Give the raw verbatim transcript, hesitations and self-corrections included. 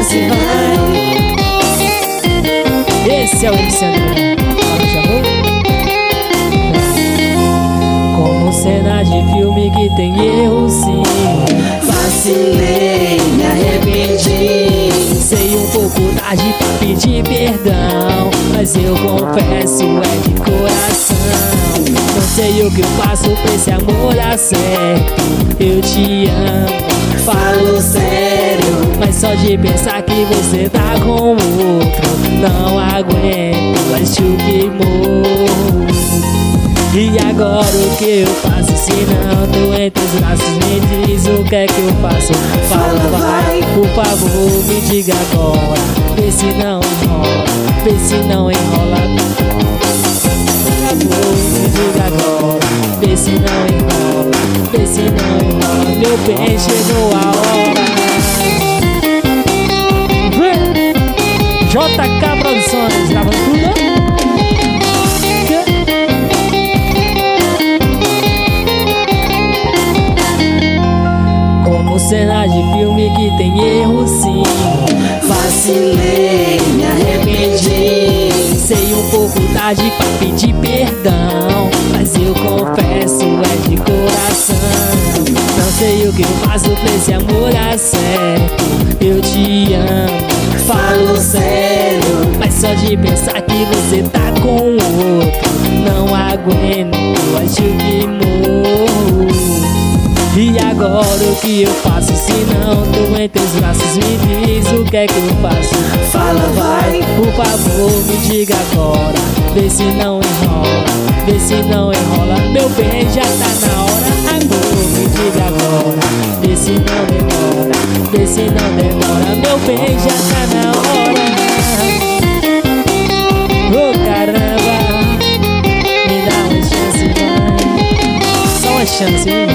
chance, vai. Esse é o M C André. Fala de amor. Como cena de filme que tem erro, sim. Vacilei, me arrependi. Sei um pouco tarde pra pedir perdão, mas eu confesso, é de coração. Não sei o que eu faço pra esse amor dar certo. Eu te amo, Falo sério, mas só de pensar que você tá com outro, não aguento, acho que morro. E agora o que eu faço se não tô entre os braços? Me diz o que é que eu faço. Fala, vai, por favor, me diga agora. Vê se não enrola, vê se não enrola. Por favor, me diga agora. Vê se não enrola, vê se não enrola. Meu bem, chegou a hora. J K Produções, gravando tudo. Como cena de filme que tem erro, sim. vacilei, me arrependi. Sei um pouco tarde pra pedir perdão, mas eu confesso, é de coração. Não sei o que eu faço pra esse amor dar certo. Eu te amo, Falo sério, mas só de pensar que você tá com outro, não aguento, acho que morro. E agora o que eu faço se não tô entre os braços? Me diz o que é que eu faço. Fala, vai, por favor, me diga agora. Vê se não enrola, vê se não enrola. Meu bem, já tá na hora. Amor, me diga agora. Vê se não demora, vê se não demora. Meu bem, já tá na hora. Oh caramba, me dá uma chance, vai. Só uma chance, hein?